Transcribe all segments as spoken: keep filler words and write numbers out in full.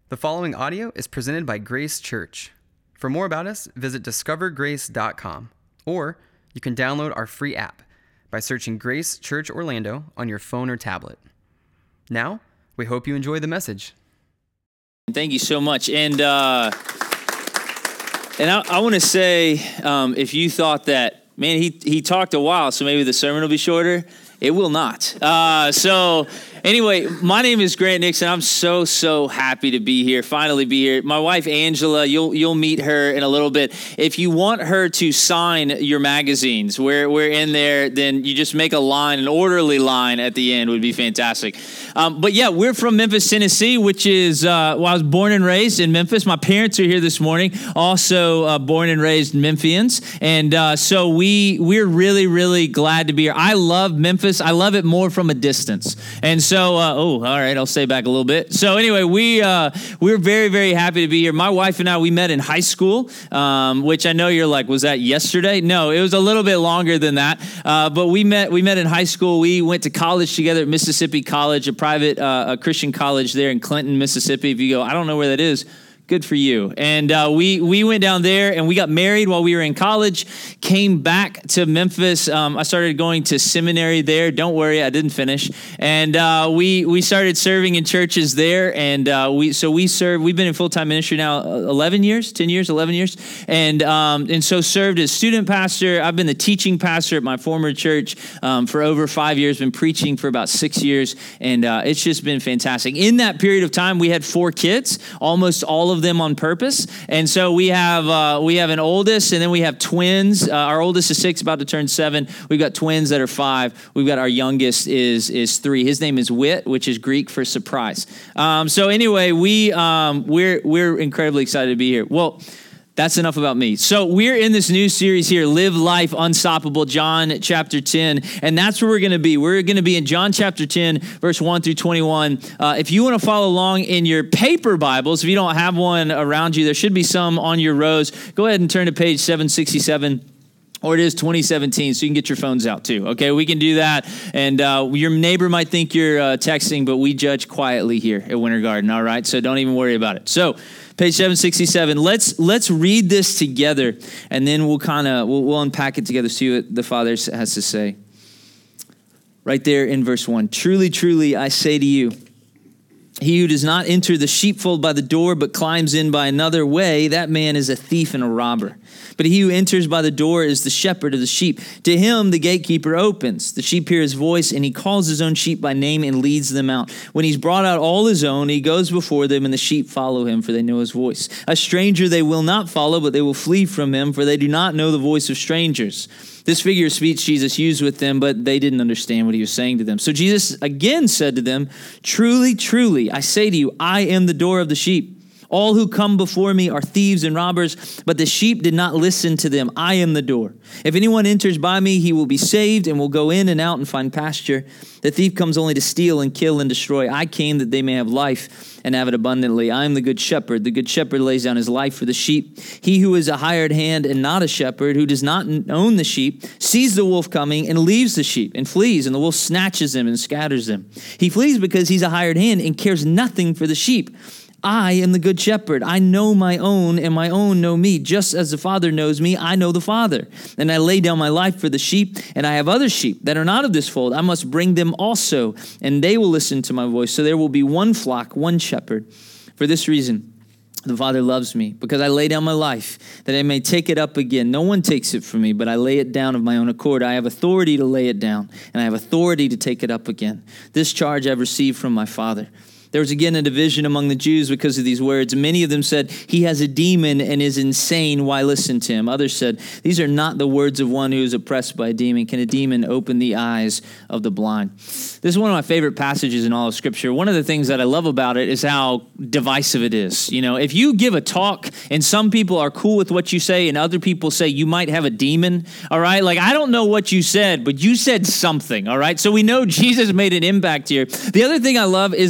The following audio is presented by Grace Church. For more about us, visit discover grace dot com, or you can download our free app by searching Grace Church Orlando on your phone or tablet. Now, we hope you enjoy the message. Thank you so much. And uh, and I, I want to say, um, if you thought that, man, he, he talked a while, so maybe the sermon will be shorter, it will not. Uh, so... Anyway, my name is Grant Nixon. I'm so, so happy to be here, finally be here. My wife, Angela, you'll you'll meet her in a little bit. If you want her to sign your magazines, we're, we're in there, then you just make a line, an orderly line at the end would be fantastic. Um, but yeah, we're from Memphis, Tennessee, which is, uh, well, I was born and raised in Memphis. My parents are here this morning, also uh, born and raised Memphians. And uh, so we, we're really, really glad to be here. I love Memphis. I love it more from a distance. And So, uh, oh, all right, I'll stay back a little bit. So anyway, we, uh, we're very, very happy to be here. My wife and I, we met in high school, um, which I know you're like, was that yesterday? No, it was a little bit longer than that. Uh, but we met, we met in high school. We went to college together at Mississippi College, a private uh, a Christian college there in Clinton, Mississippi. If you go, I don't know where that is. Good for you. And uh, we we went down there and we got married while we were in college, came back to Memphis. Um, I started going to seminary there. Don't worry, I didn't finish. And uh, we we started serving in churches there. And uh, we so we served, we've been in full-time ministry now eleven years, ten years, eleven years. And um, and so served as student pastor. I've been the teaching pastor at my former church um, for over five years, been preaching for about six years. And uh, it's just been fantastic. In that period of time, we had four kids, almost all of them on purpose. And so we have uh, we have an oldest, and then we have twins. Uh, our oldest is six, about to turn seven. We've got twins that are five. We've got our youngest is is three. His name is Wit, which is Greek for surprise. Um, so anyway, we um, we're we're incredibly excited to be here. Well, that's enough about me. So we're in this new series here, Live Life Unstoppable, John chapter ten, and that's where we're going to be. We're going to be in John chapter ten, verse one through twenty-one. Uh, if you want to follow along in your paper Bibles, if you don't have one around you, there should be some on your rows. Go ahead and turn to page seven sixty-seven. Or it is twenty seventeen, so you can get your phones out too. Okay, we can do that. And uh, your neighbor might think you're uh, texting, but we judge quietly here at Winter Garden, all right? So don't even worry about it. So page seven sixty-seven, let's let's read this together, and then we'll kind of, we'll, we'll unpack it together, see what the Father has to say. Right there in verse one, truly, truly, I say to you, he who does not enter the sheepfold by the door, but climbs in by another way, that man is a thief and a robber. But he who enters by the door is the shepherd of the sheep. To him the gatekeeper opens. The sheep hear his voice, and he calls his own sheep by name and leads them out. When he's brought out all his own, he goes before them, and the sheep follow him, for they know his voice. A stranger they will not follow, but they will flee from him, for they do not know the voice of strangers. This figure of speech Jesus used with them, but they didn't understand what he was saying to them. So Jesus again said to them, truly, truly, I say to you, I am the door of the sheep. All who come before me are thieves and robbers, but the sheep did not listen to them. I am the door. If anyone enters by me, he will be saved and will go in and out and find pasture. The thief comes only to steal and kill and destroy. I came that they may have life and have it abundantly. I am the good shepherd. The good shepherd lays down his life for the sheep. He who is a hired hand and not a shepherd, who does not own the sheep, sees the wolf coming and leaves the sheep and flees, and the wolf snatches them and scatters them. He flees because he's a hired hand and cares nothing for the sheep. I am the good shepherd. I know my own, and my own know me. Just as the Father knows me, I know the Father. And I lay down my life for the sheep, and I have other sheep that are not of this fold. I must bring them also, and they will listen to my voice. So there will be one flock, one shepherd. For this reason, the Father loves me, because I lay down my life, that I may take it up again. No one takes it from me, but I lay it down of my own accord. I have authority to lay it down, and I have authority to take it up again. This charge I've received from my Father. There was again a division among the Jews because of these words. Many of them said, he has a demon and is insane. Why listen to him? Others said, these are not the words of one who is oppressed by a demon. Can a demon open the eyes of the blind? This is one of my favorite passages in all of Scripture. One of the things that I love about it is how divisive it is. You know, if you give a talk and some people are cool with what you say and other people say you might have a demon, all right? Like, I don't know what you said, but you said something, all right? So we know Jesus made an impact here. The other thing I love is the way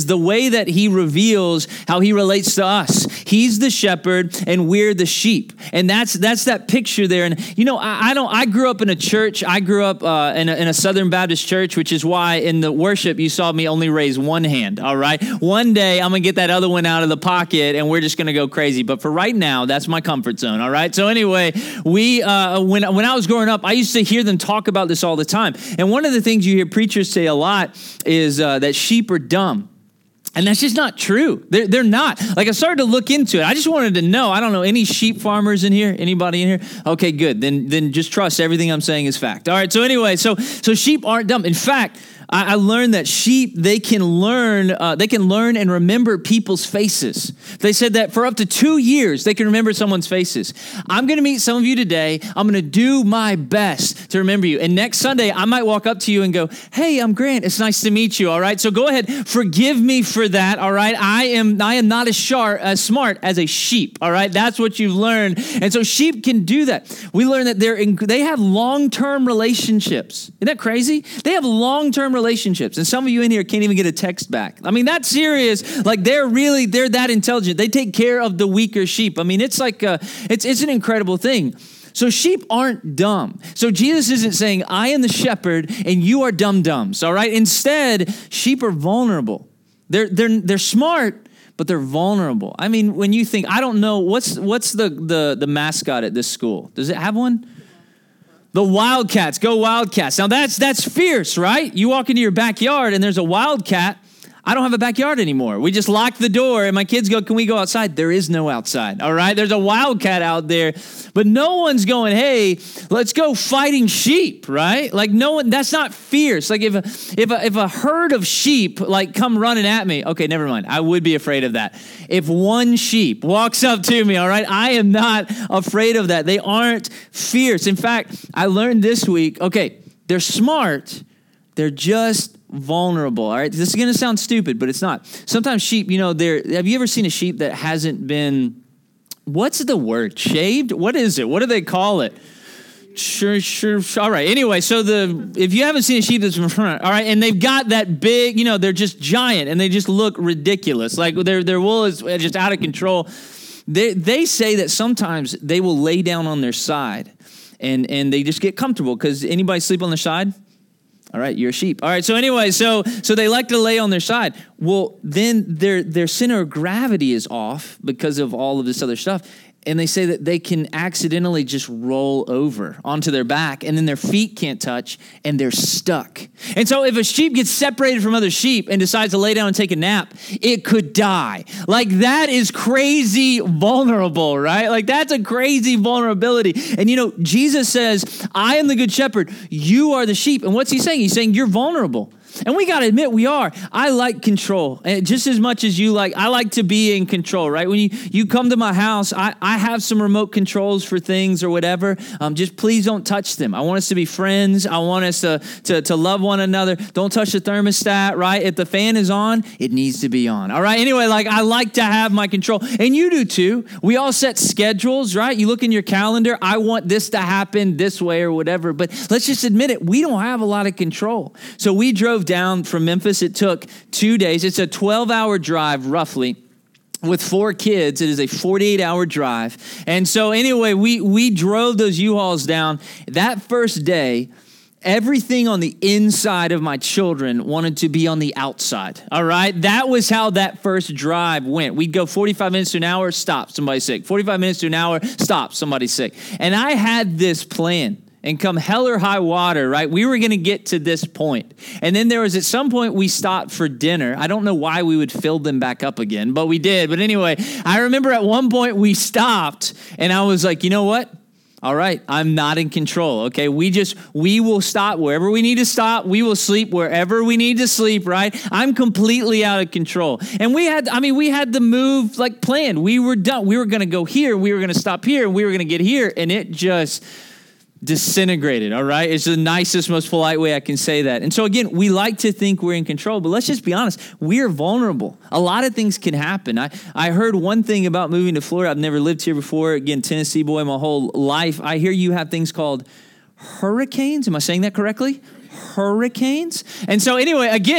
way that he reveals how he relates to us. He's the shepherd and we're the sheep. And that's that's that picture there. And, you know, I, I don't, I grew up in a church. I grew up uh, in, a, in a Southern Baptist church, which is why in the worship you saw me only raise one hand, all right? One day I'm going to get that other one out of the pocket and we're just going to go crazy. But for right now, that's my comfort zone, all right? So anyway, we uh, when, when I was growing up, I used to hear them talk about this all the time. And one of the things you hear preachers say a lot is uh, that sheep are dumb. And that's just not true. They're, they're not. Like, I started to look into it. I just wanted to know. I don't know, any sheep farmers in here? Anybody in here? Okay, good. Then then just trust everything I'm saying is fact. All right, so anyway, so so sheep aren't dumb. In fact, I, I learned that sheep, they can learn, uh, they can learn and remember people's faces. They said that for up to two years, they can remember someone's faces. I'm going to meet some of you today. I'm going to do my best to remember you. And next Sunday, I might walk up to you and go, hey, I'm Grant. It's nice to meet you. All right. So go ahead. Forgive me for that. All right. I am, I am not as sharp, as smart as a sheep. All right. That's what you've learned. And so sheep can do that. We learn that they're in, they have long-term relationships. Isn't that crazy? They have long-term relationships. And some of you in here can't even get a text back. I mean, that's serious. Like, they're really, they're that intelligent. They take care of the weaker sheep. I mean, it's like, a, it's, it's an incredible thing. So sheep aren't dumb. So Jesus isn't saying, I am the shepherd and you are dum-dums, all right? Instead, sheep are vulnerable. They're, they're, they're smart, but they're vulnerable. I mean, when you think, I don't know, what's, what's the, the, the mascot at this school? Does it have one? The Wildcats. Go Wildcats. Now, that's that's fierce, right? You walk into your backyard and there's a wildcat. I don't have a backyard anymore. We just locked the door and my kids go, can we go outside? There is no outside, all right? There's a wildcat out there, but no one's going, hey, let's go fighting sheep, right? Like, no one, that's not fierce. Like, if a, if a, if a herd of sheep, like, come running at me, okay, never mind. I would be afraid of that. If one sheep walks up to me, all right, I am not afraid of that. They aren't fierce. In fact, I learned this week, okay, they're smart. They're just vulnerable, all right? This is going to sound stupid, but it's not. Sometimes sheep, you know, they're, have you ever seen a sheep that hasn't been, what's the word, shaved? What is it? What do they call it? Sure, sure, sure. All right. Anyway, so the if you haven't seen a sheep that's in front, all right, and they've got that big, you know, they're just giant and they just look ridiculous. Like their their wool is just out of control. They they say that sometimes they will lay down on their side and and they just get comfortable because anybody sleep on their side? All right, you're a sheep. All right, so anyway, so so they like to lay on their side. Well, then their their center of gravity is off because of all of this other stuff. And they say that they can accidentally just roll over onto their back and then their feet can't touch and they're stuck. And so if a sheep gets separated from other sheep and decides to lay down and take a nap, it could die. Like, that is crazy vulnerable, right? Like, that's a crazy vulnerability. And you know, Jesus says, I am the good shepherd. You are the sheep. And what's he saying? He's saying you're vulnerable. And we got to admit, we are. I like control. And just as much as you like, I like to be in control, right? When you, you come to my house, I, I have some remote controls for things or whatever. Um, just please don't touch them. I want us to be friends. I want us to, to, to love one another. Don't touch the thermostat, right? If the fan is on, it needs to be on. All right? Anyway, like, I like to have my control. And you do too. We all set schedules, right? You look in your calendar. I want this to happen this way or whatever. But let's just admit it. We don't have a lot of control. So we drove down from Memphis. It took two days. It's a twelve-hour drive, roughly. With four kids, it is a forty-eight hour drive. And so anyway, we we drove those U-Hauls down. That first day, everything on the inside of my children wanted to be on the outside, all right? That was how that first drive went. We'd go forty-five minutes to an hour, stop, somebody's sick. forty-five minutes to an hour, stop, somebody's sick. And I had this plan. And come hell or high water, right? We were going to get to this point. And then there was at some point we stopped for dinner. I don't know why we would fill them back up again, but we did. But anyway, I remember at one point we stopped and I was like, you know what? All right, I'm not in control, okay? We just, we will stop wherever we need to stop. We will sleep wherever we need to sleep, right? I'm completely out of control. And we had, I mean, we had the move like planned. We were done. We were going to go here. We were going to stop here. And we were going to get here. And it just disintegrated, all right? It's the nicest, most polite way I can say that. And so again, we like to think we're in control, but let's just be honest. We're vulnerable. A lot of things can happen. I, I heard one thing about moving to Florida. I've never lived here before. Again, Tennessee boy my whole life. I hear you have things called hurricanes. Am I saying that correctly? Hurricanes. And so anyway, again,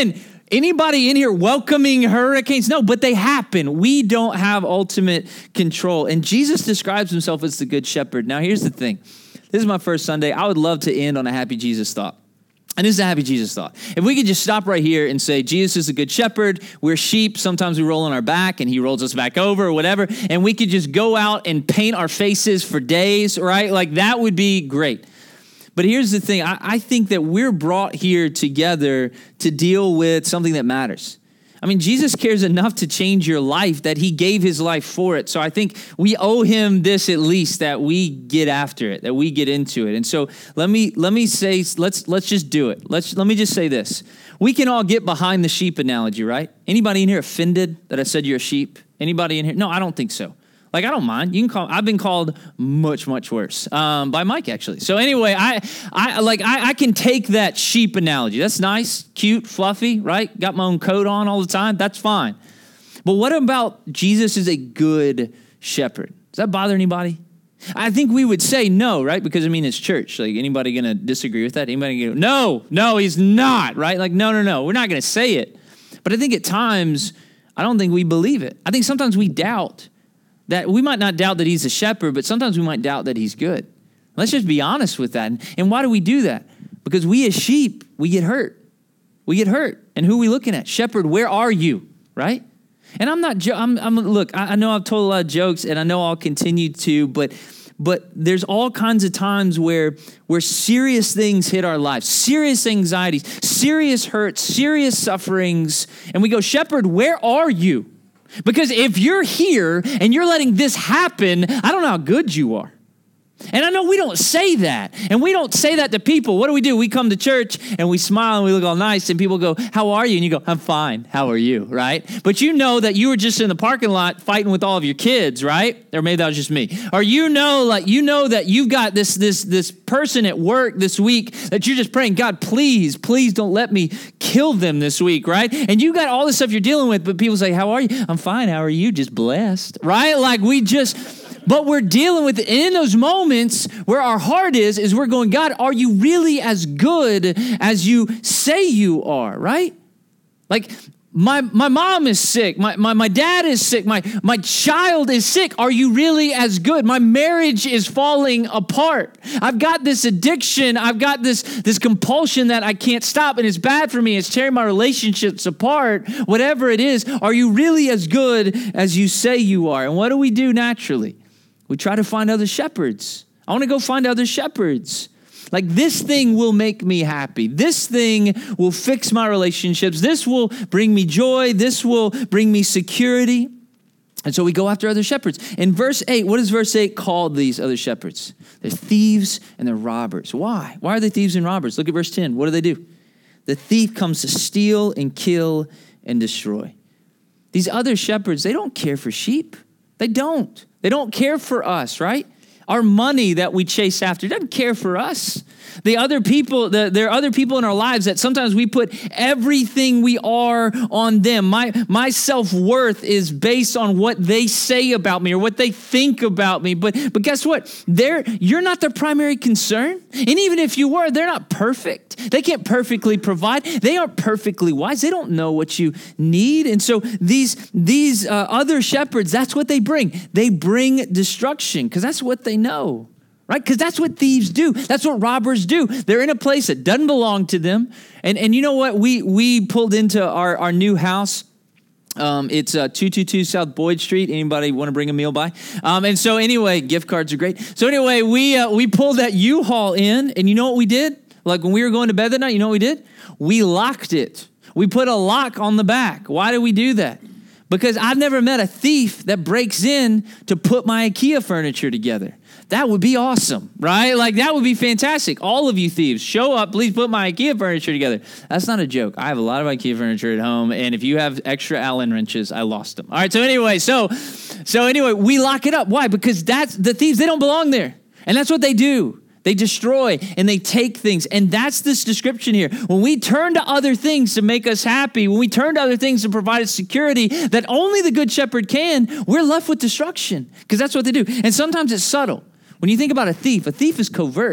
Anybody in here welcoming hurricanes? No, but they happen. We don't have ultimate control. And Jesus describes himself as the good shepherd. Now, here's the thing. This is my first Sunday. I would love to end on a happy Jesus thought. And this is a happy Jesus thought. If we could just stop right here and say, Jesus is a good shepherd. We're sheep. Sometimes we roll on our back and he rolls us back over or whatever. And we could just go out and paint our faces for days, right? Like that would be great. But here's the thing. I, I think that we're brought here together to deal with something that matters. I mean, Jesus cares enough to change your life that he gave his life for it. So I think we owe him this at least, that we get after it, that we get into it. And so let me let me say, let's let's just do it. Let's let me just say this. We can all get behind the sheep analogy, right? Anybody in here offended that I said you're a sheep? Anybody in here? No, I don't think so. Like, I don't mind. You can call. I've been called much, much worse um, by Mike, actually. So anyway, I, I like, I, I can take that sheep analogy. That's nice, cute, fluffy, right? Got my own coat on all the time. That's fine. But what about Jesus is a good shepherd? Does that bother anybody? I think we would say no, right? Because I mean, it's church. Like, anybody going to disagree with that? Anybody going to go, no, no, he's not, right? Like, no, no, no. We're not going to say it. But I think at times, I don't think we believe it. I think sometimes we doubt. That we might not doubt that he's a shepherd, but sometimes we might doubt that he's good. Let's just be honest with that. And, and why do we do that? Because we as sheep, we get hurt. We get hurt. And who are we looking at? Shepherd, where are you? Right? And I'm not, jo- I'm, I'm look, I, I know I've told a lot of jokes and I know I'll continue to, but but there's all kinds of times where, where serious things hit our lives, serious anxieties, serious hurts, serious sufferings. And we go, shepherd, where are you? Because if you're here and you're letting this happen, I don't know how good you are. And I know we don't say that. And we don't say that to people. What do we do? We come to church and we smile and we look all nice and people go, how are you? And you go, I'm fine. How are you? Right? But you know that you were just in the parking lot fighting with all of your kids, right? Or maybe that was just me. Or you know, like, you know that you've got this, this, this person at work this week that you're just praying, God, please, please don't let me kill them this week, right? And you got all this stuff you're dealing with, but people say, how are you? I'm fine. How are you? Just blessed, right? Like we just... But we're dealing with it. And in those moments where our heart is, is we're going, God, are you really as good as you say you are, right? Like my my mom is sick. My, my, my dad is sick. My, my child is sick. Are you really as good? My marriage is falling apart. I've got this addiction. I've got this, this compulsion that I can't stop, and it's bad for me. It's tearing my relationships apart. Whatever it is, are you really as good as you say you are? And what do we do naturally? We try to find other shepherds. I want to go find other shepherds. Like, this thing will make me happy. This thing will fix my relationships. This will bring me joy. This will bring me security. And so we go after other shepherds. In verse eight, what does verse eight call these other shepherds? They're thieves and they're robbers. Why? Why are they thieves and robbers? Look at verse ten. What do they do? The thief comes to steal and kill and destroy. These other shepherds, they don't care for sheep. They don't. They don't care for us, right? Our money that we chase after doesn't care for us. The other people, the, there are other people in our lives that sometimes we put everything we are on them. My, my self-worth is based on what they say about me or what they think about me. But, but guess what? They're, you're not their primary concern. And even if you were, they're not perfect. They can't perfectly provide. They aren't perfectly wise. They don't know what you need. And so these, these uh, other shepherds, that's what they bring. They bring destruction because that's what they know. Right? Because that's what thieves do. That's what robbers do. They're in a place that doesn't belong to them. And and you know what? We we pulled into our, our new house. Um, it's uh, two twenty-two South Boyd Street. Anybody want to bring a meal by? Um, and so anyway, gift cards are great. So anyway, we uh, we pulled that U-Haul in. And you know what we did? Like when we were going to bed that night, you know what we did? We locked it. We put a lock on the back. Why did we do that? Because I've never met a thief that breaks in to put my IKEA furniture together. That would be awesome, right? Like, that would be fantastic. All of you thieves, show up. Please put my IKEA furniture together. That's not a joke. I have a lot of IKEA furniture at home, and if you have extra Allen wrenches, I lost them. All right, so anyway, so so anyway, we lock it up. Why? Because that's the thieves, they don't belong there. And that's what they do. They destroy and they take things. And that's this description here. When we turn to other things to make us happy, when we turn to other things to provide us security that only the good shepherd can, we're left with destruction because that's what they do. And sometimes it's subtle. When you think about a thief, a thief is covert.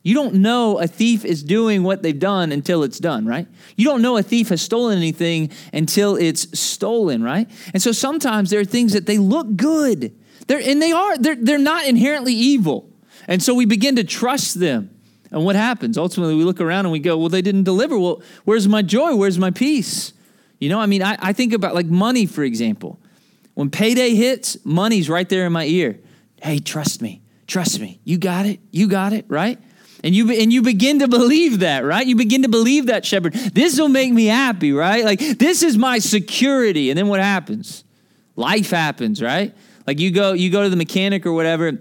You don't know a thief is doing what they've done until it's done, right? You don't know a thief has stolen anything until it's stolen, right? And so sometimes there are things that they look good. They're, and they are, they're, they're not inherently evil. And so we begin to trust them. And what happens? Ultimately, we look around and we go, well, they didn't deliver. Well, where's my joy? Where's my peace? You know, I mean, I, I think about like money, for example. When payday hits, money's right there in my ear. Hey, trust me. Trust me. You got it. You got it, right? And you and you begin to believe that, right? You begin to believe that, shepherd. This will make me happy, right? Like, this is my security. And then what happens? Life happens, right? Like you go you go to the mechanic or whatever.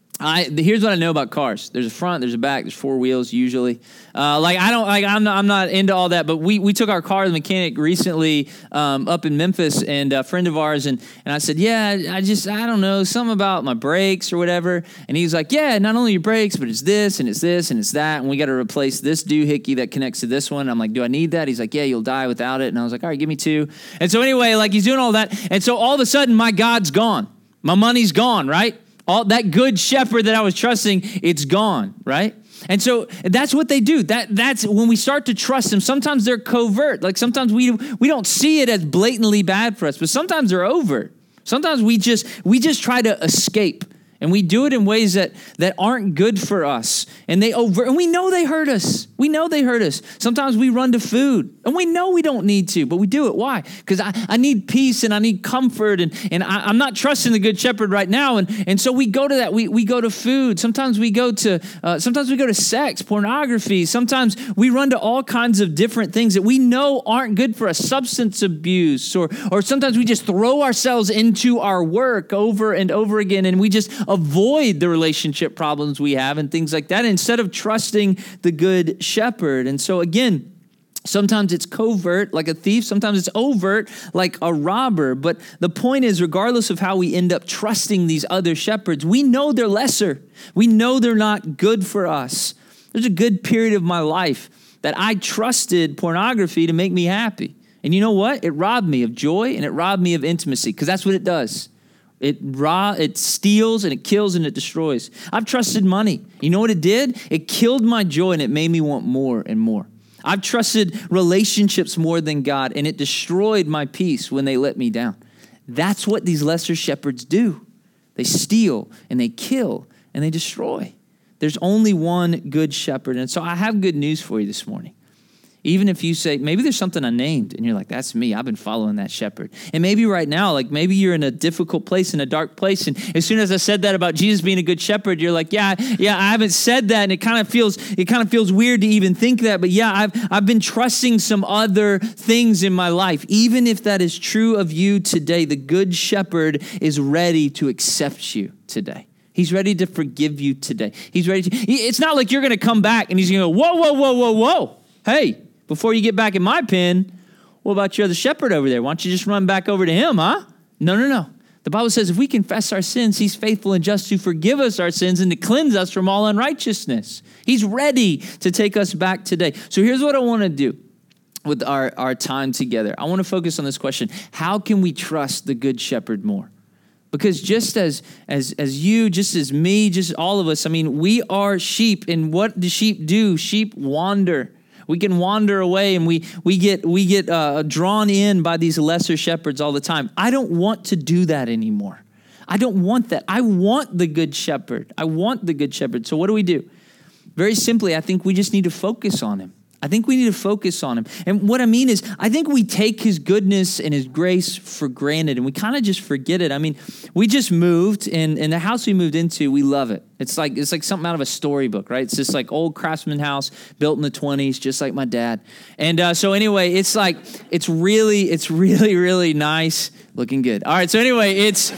I here's what I know about cars. There's a front, there's a back, there's four wheels usually. Uh, like I don't like I'm not I'm not into all that. But we we took our car to the mechanic recently um, up in Memphis, and a friend of ours, and and I said, yeah, I just I don't know something about my brakes or whatever. And he was like, yeah, not only your brakes, but it's this and it's this and it's that, and we got to replace this doohickey that connects to this one. I'm like, do I need that? He's like, yeah, you'll die without it. And I was like, all right, give me two. And so anyway, like he's doing all that, and so all of a sudden my God's gone, my money's gone, right? All that good shepherd that I was trusting, it's gone, right? And so that's what they do. That that's when we start to trust them. Sometimes they're covert. Like sometimes we we don't see it as blatantly bad for us, but sometimes they're overt. Sometimes we just we just try to escape. And we do it in ways that, that aren't good for us. And they over and we know they hurt us. We know they hurt us. Sometimes we run to food. And we know we don't need to, but we do it. Why? Because I, I need peace and I need comfort. And, and I, I'm not trusting the good shepherd right now. And, and so we go to that. We, we go to food. Sometimes we go to uh, sometimes we go to sex, pornography. Sometimes we run to all kinds of different things that we know aren't good for us. Substance abuse. Or, or sometimes we just throw ourselves into our work over and over again. And we just avoid the relationship problems we have and things like that instead of trusting the good shepherd. And so again, sometimes it's covert like a thief. Sometimes it's overt like a robber. But the point is, regardless of how we end up trusting these other shepherds, we know they're lesser. We know they're not good for us. There's a good period of my life that I trusted pornography to make me happy. And you know what? It robbed me of joy and it robbed me of intimacy, because that's what it does. It raw, it steals and it kills and it destroys. I've trusted money. You know what it did? It killed my joy and it made me want more and more. I've trusted relationships more than God, and it destroyed my peace when they let me down. That's what these lesser shepherds do. They steal and they kill and they destroy. There's only one good shepherd. And so I have good news for you this morning. Even if you say, maybe there's something I named and you're like, that's me. I've been following that shepherd. And maybe right now, like maybe you're in a difficult place, in a dark place. And as soon as I said that about Jesus being a good shepherd, you're like, yeah, yeah, I haven't said that. And it kind of feels, it kind of feels weird to even think that. But yeah, I've, I've been trusting some other things in my life. Even if that is true of you today, the good shepherd is ready to accept you today. He's ready to forgive you today. He's ready to, it's not like you're going to come back and he's going to go, whoa, whoa, whoa, whoa, whoa. Hey, before you get back in my pen, what about your other shepherd over there? Why don't you just run back over to him, huh? No, no, no. The Bible says if we confess our sins, he's faithful and just to forgive us our sins and to cleanse us from all unrighteousness. He's ready to take us back today. So here's what I want to do with our, our time together. I want to focus on this question. How can we trust the good shepherd more? Because just as, as, as you, just as me, just all of us, I mean, we are sheep. And what do sheep do? Sheep wander. We can wander away and we we get we get uh, drawn in by these lesser shepherds all the time. I don't want to do that anymore. I don't want that. I want the good shepherd. I want the good shepherd. So what do we do? Very simply, I think we just need to focus on him. I think we need to focus on him. And what I mean is, I think we take his goodness and his grace for granted, and we kind of just forget it. I mean, we just moved, and, and the house we moved into, we love it. It's like it's like something out of a storybook, right? It's this like old craftsman house built in the twenties, just like my dad. And uh, so anyway, it's like, it's really, it's really, really nice. Looking good. All right, so anyway, it's...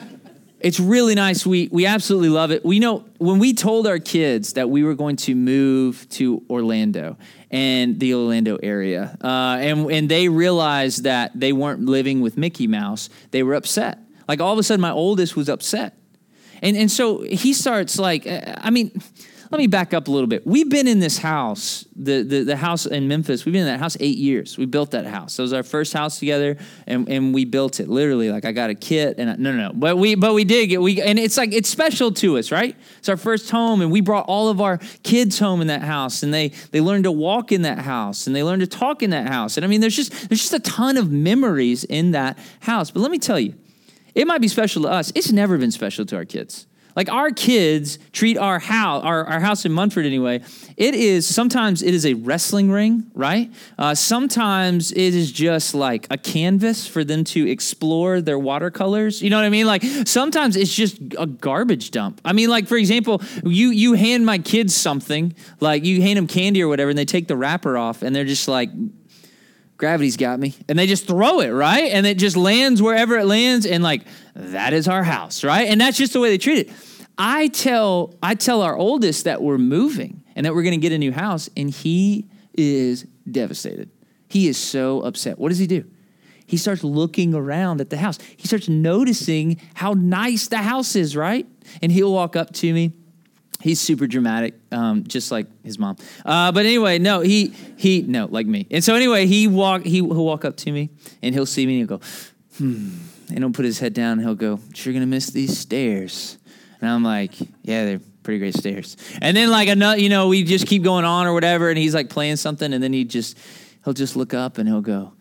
It's really nice. We we absolutely love it. We know when we told our kids that we were going to move to Orlando and the Orlando area, uh, and and they realized that they weren't living with Mickey Mouse, they were upset. Like all of a sudden, my oldest was upset, and and so he starts like, I mean, let me back up a little bit. We've been in this house, the, the, the house in Memphis. We've been in that house eight years. We built that house. That was our first house together, and, and we built it literally. Like I got a kit, and I, no, no, no. But we, but we did get we, and it's like it's special to us, right? It's our first home, and we brought all of our kids home in that house, and they they learned to walk in that house, and they learned to talk in that house. And I mean, there's just there's just a ton of memories in that house. But let me tell you, it might be special to us. It's never been special to our kids. Like our kids treat our house, our, our house in Munford anyway, it is, sometimes it is a wrestling ring, right? Uh, sometimes it is just like a canvas for them to explore their watercolors. You know what I mean? Like sometimes it's just a garbage dump. I mean, like for example, you you hand my kids something, like you hand them candy or whatever, and they take the wrapper off and they're just like, gravity's got me. And they just throw it, right? And it just lands wherever it lands. And like, that is our house, right? And that's just the way they treat it. I tell I tell our oldest that we're moving and that we're going to get a new house. And he is devastated. He is so upset. What does he do? He starts looking around at the house. He starts noticing how nice the house is, right? And he'll walk up to me. He's super dramatic, um, just like his mom. Uh, but anyway, no, he, he, no, like me. And so anyway, he walk, he, he'll walk up to me and he'll see me and he'll go, hmm. And he'll put his head down and he'll go, you're going to miss these stairs. And I'm like, yeah, they're pretty great stairs. And then like another, you know, we just keep going on or whatever. And he's like playing something. And then he just, he'll just look up and he'll go,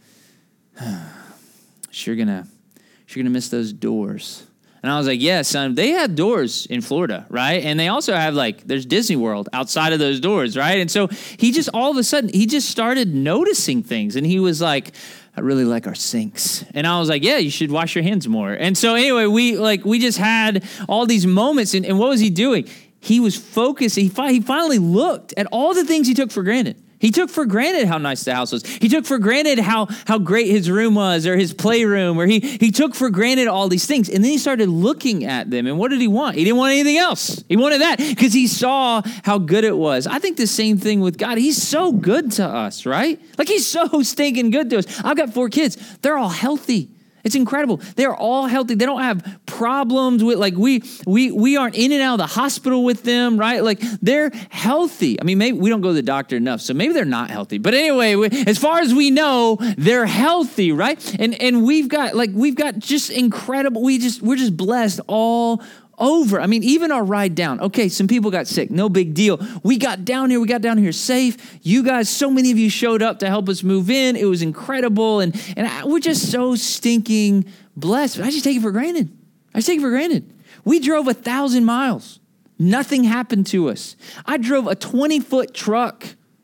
you're going to, you're going to miss those doors. And I was like, yeah, son, they have doors in Florida, right? And they also have like, there's Disney World outside of those doors, right? And so he just, all of a sudden, he just started noticing things. And he was like, I really like our sinks. And I was like, yeah, you should wash your hands more. And so anyway, we like, we just had all these moments. And, and what was he doing? He was focused. He, fi- he finally looked at all the things he took for granted. He took for granted how nice the house was. He took for granted how, how great his room was or his playroom, or he, he took for granted all these things. And then he started looking at them. And what did he want? He didn't want anything else. He wanted that because he saw how good it was. I think the same thing with God. He's so good to us, right? Like he's so stinking good to us. I've got four kids. They're all healthy. It's incredible. They're all healthy. They don't have problems with, like, we we we aren't in and out of the hospital with them, right? Like, they're healthy. I mean, maybe we don't go to the doctor enough, so maybe they're not healthy. But anyway, we, as far as we know, they're healthy, right? And and we've got, like, we've got just incredible, we just, we're just blessed all over. I mean, even our ride down. Okay, some people got sick. No big deal. We got down here. We got down here safe. You guys, so many of you showed up to help us move in. It was incredible. And, and I, we're just so stinking blessed. I just take it for granted. I just take it for granted. We drove a thousand miles. Nothing happened to us. I drove a twenty-foot truck.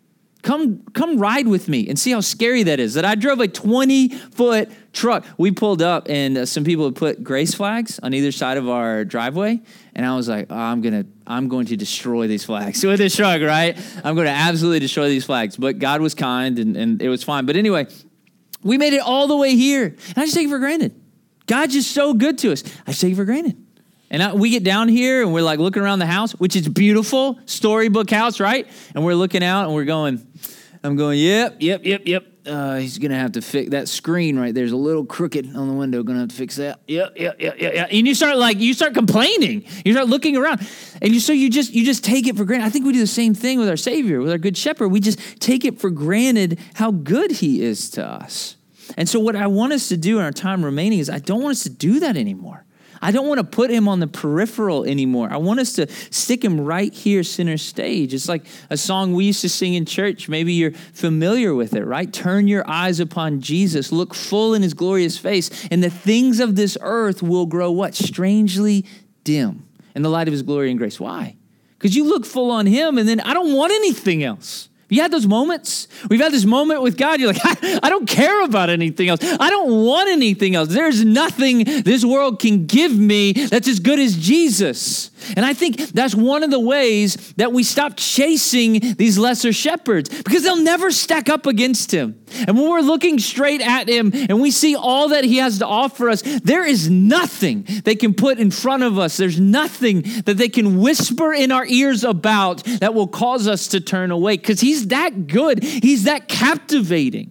Come, come ride with me and see how scary that is, that I drove a twenty-foot truck. We pulled up, and uh, some people had put grace flags on either side of our driveway, and I was like, oh, I'm gonna, I'm going to destroy these flags with this truck, right? I'm going to absolutely destroy these flags. But God was kind, and, and it was fine. But anyway, we made it all the way here, and I just take it for granted. God's just so good to us. I just take it for granted. And I, we get down here, and we're like looking around the house, which is beautiful, storybook house, right? And we're looking out, and we're going, I'm going, yep, yep, yep, yep. Uh, he's going to have to fix that screen right there's a little crooked on the window. Going to have to fix that. Yep, yep, yep, yep, yep. And you start like, you start complaining. You start looking around. And you so you just you just take it for granted. I think we do the same thing with our Savior, with our Good Shepherd. We just take it for granted how good he is to us. And so what I want us to do in our time remaining is I don't want us to do that anymore. I don't want to put him on the peripheral anymore. I want us to stick him right here, center stage. It's like a song we used to sing in church. Maybe you're familiar with it, right? Turn your eyes upon Jesus. Look full in his glorious face. And the things of this earth will grow what? Strangely dim in the light of his glory and grace. Why? Because you look full on him, and then I don't want anything else. You had those moments? We've had this moment with God. You're like, I, I don't care about anything else. I don't want anything else. There's nothing this world can give me that's as good as Jesus. And I think that's one of the ways that we stop chasing these lesser shepherds, because they'll never stack up against him. And when we're looking straight at him and we see all that he has to offer us, there is nothing they can put in front of us. There's nothing that they can whisper in our ears about that will cause us to turn away, because he's that good. He's that captivating.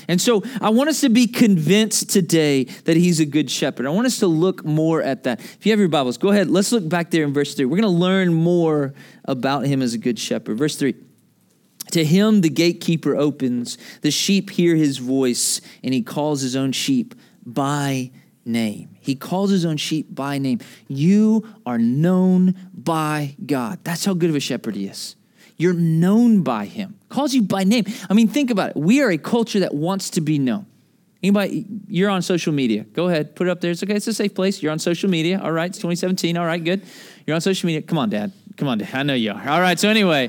And so I want us to be convinced today that he's a good shepherd. I want us to look more at that. If you have your Bibles, go ahead. Let's look back there in verse three. We're going to learn more about him as a good shepherd. Verse three. To him the gatekeeper opens, the sheep hear his voice, and he calls his own sheep by name. He calls his own sheep by name. You are known by God. That's how good of a shepherd he is. You're known by him. Calls you by name. I mean, think about it. We are a culture that wants to be known. Anybody, you're on social media. Go ahead, put it up there. It's okay. It's a safe place. You're on social media. All right. It's twenty seventeen. All right, good. You're on social media. Come on, Dad. Come on, Dad. I know you are. All right. So anyway,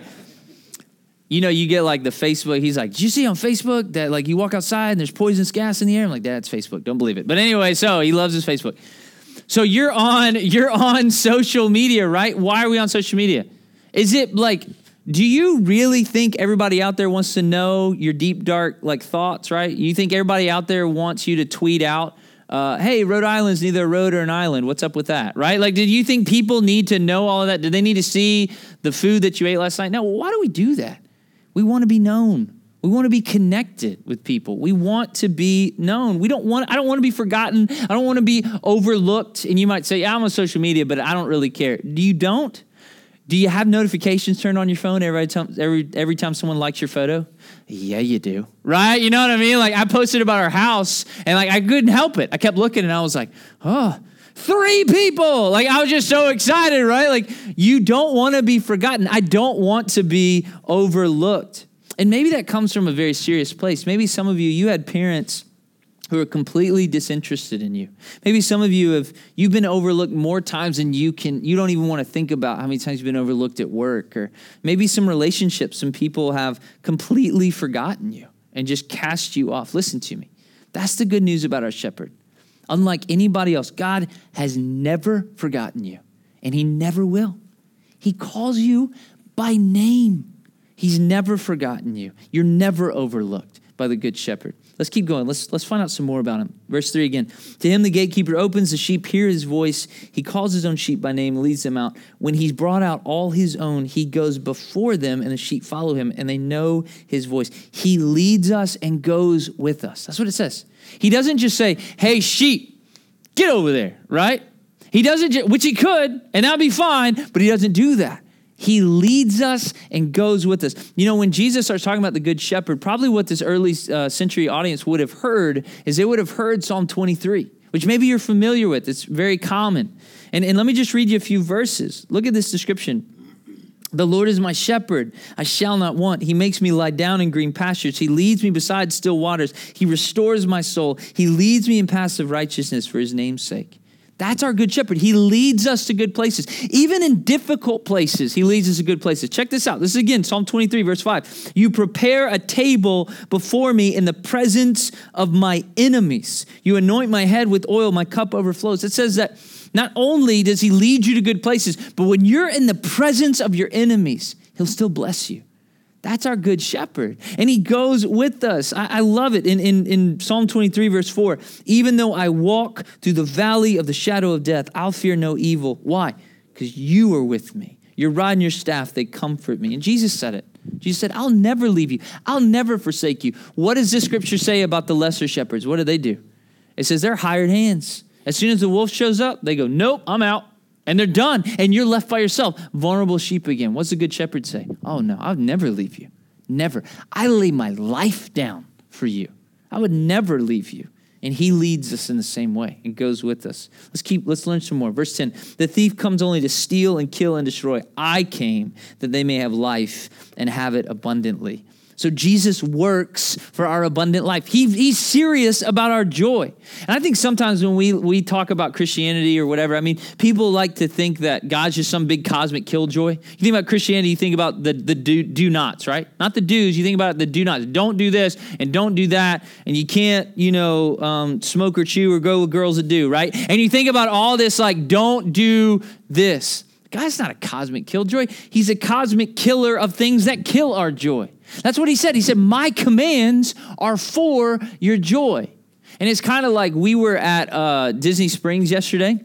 you know, you get like the Facebook. He's like, did you see on Facebook that like you walk outside and there's poisonous gas in the air? I'm like, Dad, it's Facebook. Don't believe it. But anyway, so he loves his Facebook. So you're on, you're on social media, right? Why are we on social media? Is it like, do you really think everybody out there wants to know your deep, dark like thoughts, right? You think everybody out there wants you to tweet out, uh, hey, Rhode Island's neither a road or an island. What's up with that, right? Like, did you think people need to know all of that? Do they need to see the food that you ate last night? No, why do we do that? We want to be known. We want to be connected with people. We want to be known. We don't want, I don't want to be forgotten. I don't want to be overlooked. And you might say, yeah, I'm on social media, but I don't really care. Do you don't? Do you have notifications turned on your phone every time, every, every time someone likes your photo? Yeah, you do. Right? You know what I mean? Like I posted about our house and like I couldn't help it. I kept looking and I was like, oh, three people. Like I was just so excited, right? Like you don't want to be forgotten. I don't want to be overlooked. And maybe that comes from a very serious place. Maybe some of you, you had parents who are completely disinterested in you. Maybe some of you have, you've been overlooked more times than you can, you don't even want to think about how many times you've been overlooked at work. Or maybe some relationships, some people have completely forgotten you and just cast you off. Listen to me. That's the good news about our shepherd. Unlike anybody else, God has never forgotten you, and he never will. He calls you by name. He's never forgotten you. You're never overlooked by the good shepherd. Let's keep going. Let's, let's find out some more about him. Verse three again. To him the gatekeeper opens, the sheep hear his voice. He calls his own sheep by name, leads them out. When he's brought out all his own, he goes before them, and the sheep follow him, and they know his voice. He leads us and goes with us. That's what it says. He doesn't just say, hey, sheep, get over there, right? He doesn't, just, which he could, and that'd be fine, but he doesn't do that. He leads us and goes with us. You know, when Jesus starts talking about the good shepherd, probably what this early uh, century audience would have heard is they would have heard Psalm twenty-three, which maybe you're familiar with. It's very common. And, and let me just read you a few verses. Look at this description. The Lord is my shepherd, I shall not want. He makes me lie down in green pastures. He leads me beside still waters. He restores my soul. He leads me in paths of righteousness for his name's sake. That's our good shepherd. He leads us to good places. Even in difficult places, he leads us to good places. Check this out. This is again, Psalm twenty-three, verse five. You prepare a table before me in the presence of my enemies. You anoint my head with oil. My cup overflows. It says that not only does he lead you to good places, but when you're in the presence of your enemies, he'll still bless you. That's our good shepherd. And he goes with us. I, I love it. In, in, in Psalm twenty-three, verse four, even though I walk through the valley of the shadow of death, I'll fear no evil. Why? Because you are with me. Your rod and your staff, they comfort me. And Jesus said it. Jesus said, I'll never leave you. I'll never forsake you. What does this scripture say about the lesser shepherds? What do they do? It says they're hired hands. As soon as the wolf shows up, they go, nope, I'm out. And they're done. And you're left by yourself. Vulnerable sheep again. What's the good shepherd say? Oh, no, I'll never leave you. Never. I lay my life down for you. I would never leave you. And he leads us in the same way and goes with us. Let's keep, let's learn some more. Verse ten, the thief comes only to steal and kill and destroy. I came that they may have life and have it abundantly. So Jesus works for our abundant life. He, he's serious about our joy. And I think sometimes when we, we talk about Christianity or whatever, I mean, people like to think that God's just some big cosmic killjoy. You think about Christianity, you think about the, the do, do nots, right? Not the do's, you think about the do nots. Don't do this and don't do that. And you can't, you know, um, smoke or chew or go with girls that do, right? And you think about all this like, don't do this. God's not a cosmic killjoy. He's a cosmic killer of things that kill our joy. That's what he said. He said, my commands are for your joy. And it's kind of like we were at uh, Disney Springs yesterday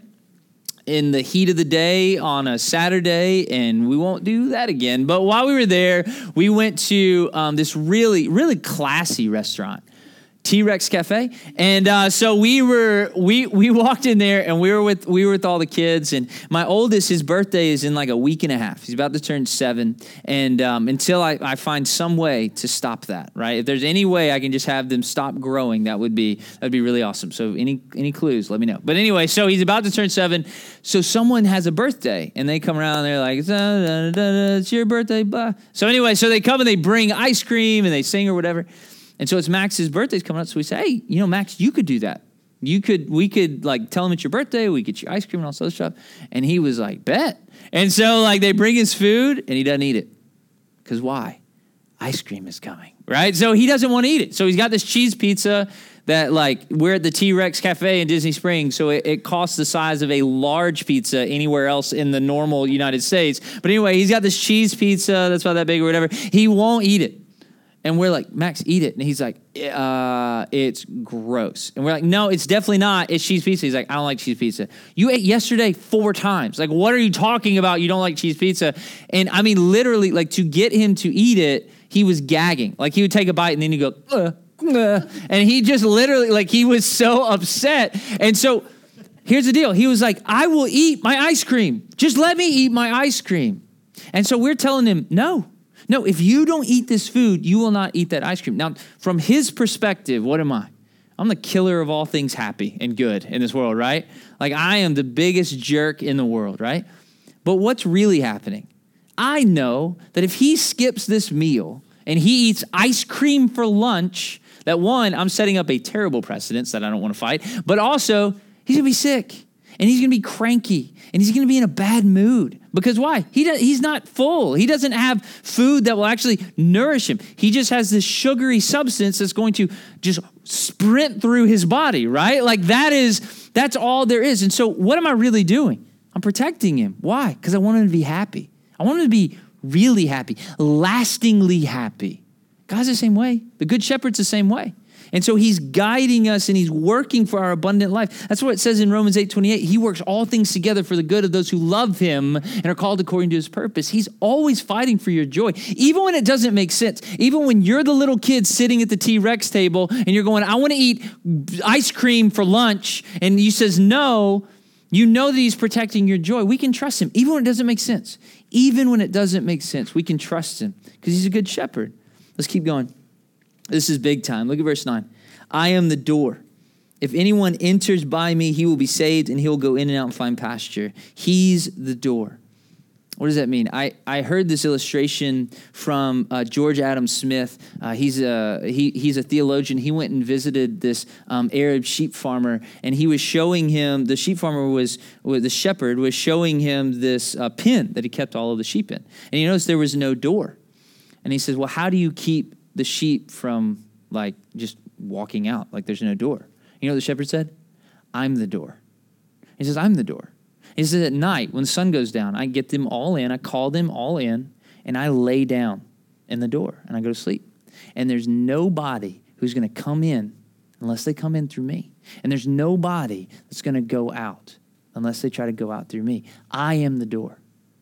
in the heat of the day on a Saturday, and we won't do that again. But while we were there, we went to um, this really, really classy restaurant. T-Rex Cafe. And uh, so we were, we we walked in there and we were with we were with all the kids. And my oldest, his birthday is in like a week and a half. He's about to turn seven. And um, until I, I find some way to stop that, right? If there's any way I can just have them stop growing, that would be that would be really awesome. So any any clues, let me know. But anyway, so he's about to turn seven. So someone has a birthday and they come around and they're like, da, da, da, da, it's your birthday, blah. So anyway, so they come and they bring ice cream and they sing or whatever. And so it's Max's birthday's coming up. So we say, hey, you know, Max, you could do that. You could, we could like tell him it's your birthday. We get you ice cream and all this other stuff. And he was like, bet. And so like they bring his food and he doesn't eat it. Because why? Ice cream is coming, right? So he doesn't want to eat it. So he's got this cheese pizza that like we're at the T-Rex Cafe in Disney Springs. So it, it costs the size of a large pizza anywhere else in the normal United States. But anyway, he's got this cheese pizza that's about that big or whatever. He won't eat it. And we're like, Max, eat it. And he's like, uh, it's gross. And we're like, no, it's definitely not. It's cheese pizza. He's like, I don't like cheese pizza. You ate yesterday four times. Like, what are you talking about? You don't like cheese pizza. And I mean, literally, like to get him to eat it, he was gagging. Like he would take a bite and then he'd go, uh, uh, and he just literally, like he was so upset. And so here's the deal. He was like, I will eat my ice cream. Just let me eat my ice cream. And so we're telling him, no. No, if you don't eat this food, you will not eat that ice cream. Now, from his perspective, what am I? I'm the killer of all things happy and good in this world, right? Like I am the biggest jerk in the world, right? But what's really happening? I know that if he skips this meal and he eats ice cream for lunch, that one, I'm setting up a terrible precedent that I don't want to fight, but also he's going to be sick. And he's going to be cranky, and he's going to be in a bad mood. Because why? He does, he's not full. He doesn't have food that will actually nourish him. He just has this sugary substance that's going to just sprint through his body, right? Like that is, that's all there is. And so what am I really doing? I'm protecting him. Why? Because I want him to be happy. I want him to be really happy, lastingly happy. God's the same way. The Good Shepherd's the same way. And so he's guiding us and he's working for our abundant life. That's what it says in Romans eight twenty-eight. He works all things together for the good of those who love him and are called according to his purpose. He's always fighting for your joy. Even when it doesn't make sense. Even when you're the little kid sitting at the T-Rex table and you're going, I want to eat ice cream for lunch. And he says, no, you know that he's protecting your joy. We can trust him. Even when it doesn't make sense. Even when it doesn't make sense, we can trust him because he's a good shepherd. Let's keep going. This is big time. Look at verse nine. I am the door. If anyone enters by me, he will be saved and he will go in and out and find pasture. He's the door. What does that mean? I, I heard this illustration from uh, George Adam Smith. Uh, he's a he he's a theologian. He went and visited this um, Arab sheep farmer, and he was showing him, the sheep farmer was, was the shepherd was showing him this uh, pen that he kept all of the sheep in. And he noticed there was no door. And he says, well, how do you keep the sheep from like just walking out like there's no door? You know what the shepherd said? I'm the door. He says, I'm the door. He says at night when the sun goes down, I get them all in, I call them all in, and I lay down in the door and I go to sleep. And there's nobody who's going to come in unless they come in through me. And there's nobody that's going to go out unless they try to go out through me. I am the door.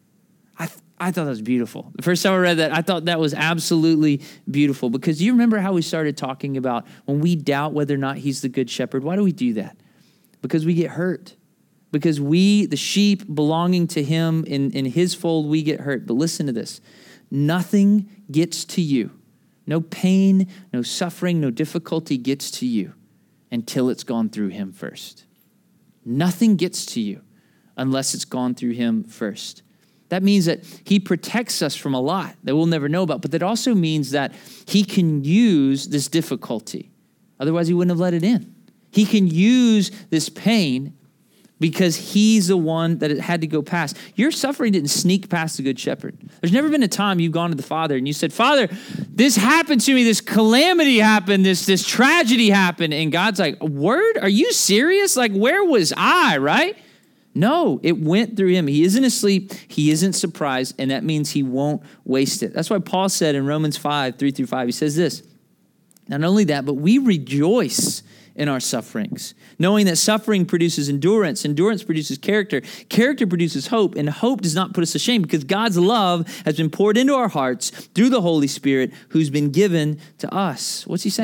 I th- I thought that was beautiful. The first time I read that, I thought that was absolutely beautiful because you remember how we started talking about when we doubt whether or not he's the good shepherd. Why do we do that? Because we get hurt. Because we, the sheep belonging to him in, in his fold, we get hurt. But listen to this. Nothing gets to you. No pain, no suffering, no difficulty gets to you until it's gone through him first. Nothing gets to you unless it's gone through him first. That means that he protects us from a lot that we'll never know about, but that also means that he can use this difficulty. Otherwise, he wouldn't have let it in. He can use this pain because he's the one that it had to go past. Your suffering didn't sneak past the Good Shepherd. There's never been a time you've gone to the Father and you said, Father, this happened to me, this calamity happened, this, this tragedy happened. And God's like, word? Are you serious? Like, where was I, right? No, it went through him. He isn't asleep. He isn't surprised. And that means he won't waste it. That's why Paul said in Romans five, three through five, he says this, not only that, but we rejoice in our sufferings, knowing that suffering produces endurance. Endurance produces character. Character produces hope. And hope does not put us to shame because God's love has been poured into our hearts through the Holy Spirit who's been given to us. What's he saying?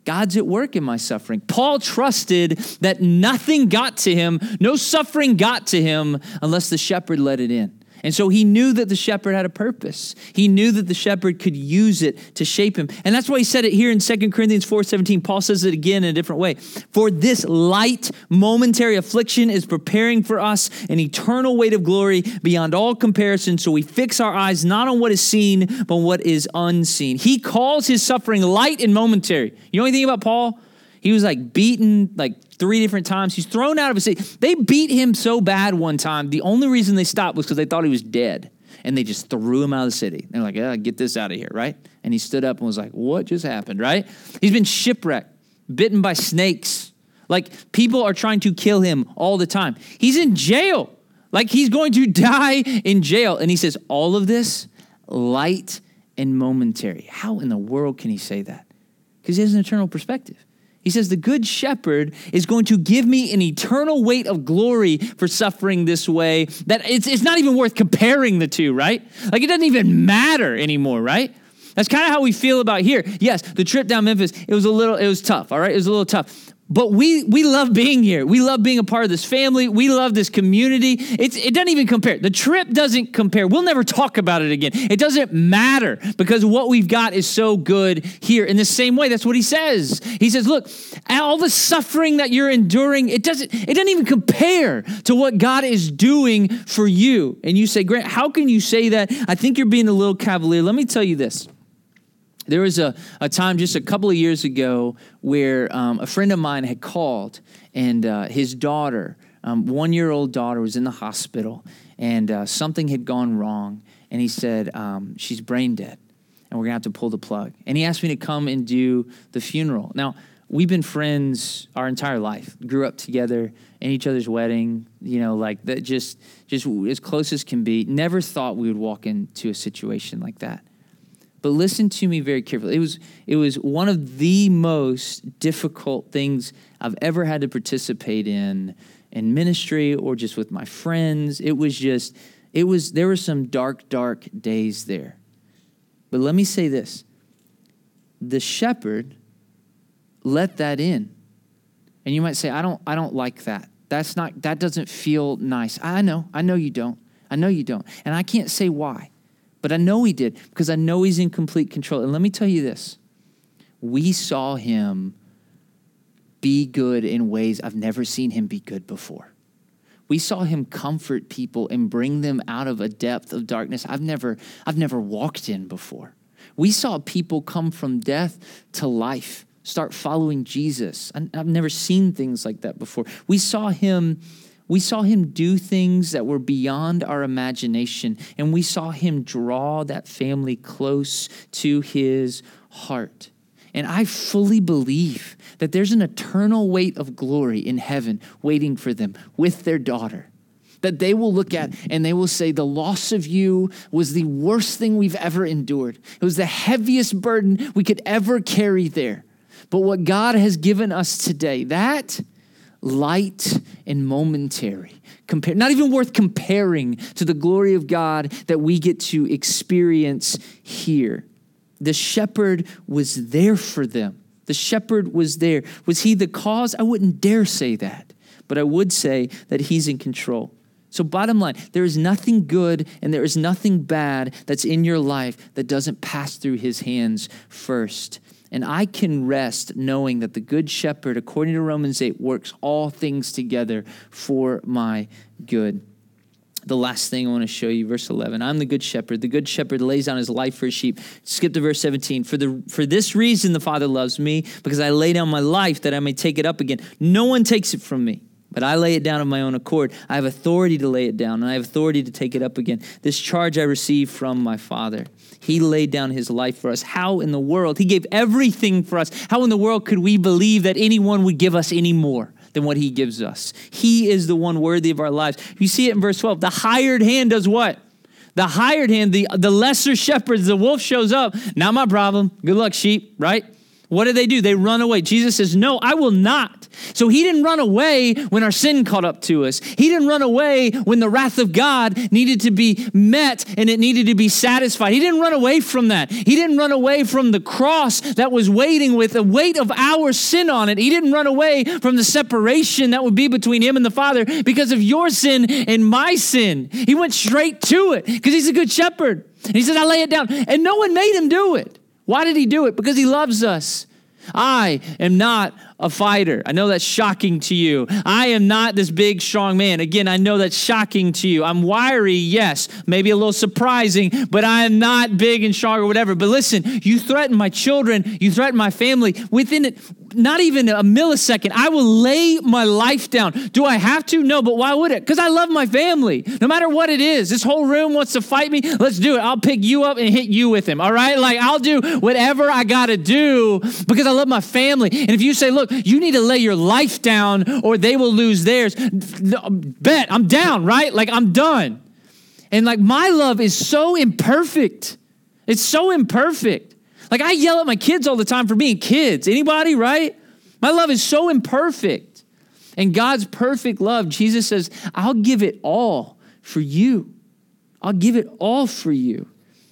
God's at work in my suffering. Paul trusted that nothing got to him, no suffering got to him unless the shepherd let it in. And so he knew that the shepherd had a purpose. He knew that the shepherd could use it to shape him. And that's why he said it here in Second Corinthians four seventeen. Paul says it again in a different way. For this light momentary affliction is preparing for us an eternal weight of glory beyond all comparison. So we fix our eyes not on what is seen, but on what is unseen. He calls his suffering light and momentary. You know anything about Paul? He was like beaten like three different times. He's thrown out of his city. They beat him so bad one time. The only reason they stopped was because they thought he was dead. And they just threw him out of the city. They're like, yeah, get this out of here, right? And he stood up and was like, what just happened, right? He's been shipwrecked, bitten by snakes. Like people are trying to kill him all the time. He's in jail. Like he's going to die in jail. And he says, all of this, light and momentary. How in the world can he say that? Because he has an eternal perspective. He says, the good shepherd is going to give me an eternal weight of glory for suffering this way, that it's, it's not even worth comparing the two, right? Like it doesn't even matter anymore, right? That's kind of how we feel about here. Yes, the trip down Memphis, it was a little, it was tough, all right? It was a little tough. But we we love being here. We love being a part of this family. We love this community. It's, it doesn't even compare. The trip doesn't compare. We'll never talk about it again. It doesn't matter because what we've got is so good here. In the same way, that's what he says. He says, look, all the suffering that you're enduring, it doesn't, it doesn't even compare to what God is doing for you. And you say, Grant, how can you say that? I think you're being a little cavalier. Let me tell you this. There was a, a time just a couple of years ago where um, a friend of mine had called and uh, his daughter, um, one-year-old daughter, was in the hospital and uh, something had gone wrong. And he said, um, she's brain dead and we're going to have to pull the plug. And he asked me to come and do the funeral. Now, we've been friends our entire life, grew up together in each other's wedding, you know, like that, just, just as close as can be. Never thought we would walk into a situation like that. But listen to me very carefully. It was it was one of the most difficult things I've ever had to participate in, in ministry or just with my friends. It was just, it was, there were some dark, dark days there. But let me say this. The shepherd let that in. And you might say, I don't, I don't like that. That's not, that doesn't feel nice. I know, I know you don't. I know you don't. And I can't say why. But I know he did because I know he's in complete control. And let me tell you this. We saw him be good in ways I've never seen him be good before. We saw him comfort people and bring them out of a depth of darkness I've never, I've never walked in before. We saw people come from death to life, start following Jesus. I've never seen things like that before. We saw him We saw him do things that were beyond our imagination, and we saw him draw that family close to his heart. And I fully believe that there's an eternal weight of glory in heaven waiting for them with their daughter, that they will look at and they will say, the loss of you was the worst thing we've ever endured. It was the heaviest burden we could ever carry there. But what God has given us today, that light and momentary, compare, not even worth comparing to the glory of God that we get to experience here. The shepherd was there for them. The shepherd was there. Was he the cause? I wouldn't dare say that, but I would say that he's in control. So bottom line, there is nothing good and there is nothing bad that's in your life that doesn't pass through his hands first. And I can rest knowing that the good shepherd, according to Romans eight, works all things together for my good. The last thing I want to show you, verse eleven. I'm the good shepherd. The good shepherd lays down his life for his sheep. Skip to verse seventeen. For the for this reason the Father loves me, because I lay down my life that I may take it up again. No one takes it from me, but I lay it down of my own accord. I have authority to lay it down, and I have authority to take it up again. This charge I received from my Father. He laid down his life for us. How in the world? He gave everything for us. How in the world could we believe that anyone would give us any more than what he gives us? He is the one worthy of our lives. You see it in verse twelve. The hired hand does what? The hired hand, the, the lesser shepherds, the wolf shows up. Not my problem. Good luck, sheep, right? What do they do? They run away. Jesus says, no, I will not. So he didn't run away when our sin caught up to us. He didn't run away when the wrath of God needed to be met and it needed to be satisfied. He didn't run away from that. He didn't run away from the cross that was waiting with the weight of our sin on it. He didn't run away from the separation that would be between him and the Father because of your sin and my sin. He went straight to it because he's a good shepherd. And he says, I lay it down. And no one made him do it. Why did he do it? Because he loves us. I am not a fighter. I know that's shocking to you. I am not this big, strong man. Again, I know that's shocking to you. I'm wiry, yes, maybe a little surprising, but I am not big and strong or whatever. But listen, you threaten my children, you threaten my family. Within not even a millisecond, I will lay my life down. Do I have to? No, but why would it? Because I love my family. No matter what it is, this whole room wants to fight me. Let's do it. I'll pick you up and hit you with him, all right? Like, I'll do whatever I got to do because I love my family. And if you say, look, you need to lay your life down or they will lose theirs, bet, I'm down, right? Like, I'm done. And like, my love is so imperfect. It's so imperfect. Like, I yell at my kids all the time for being kids. Anybody, right? My love is so imperfect. And God's perfect love, Jesus says, I'll give it all for you. I'll give it all for you.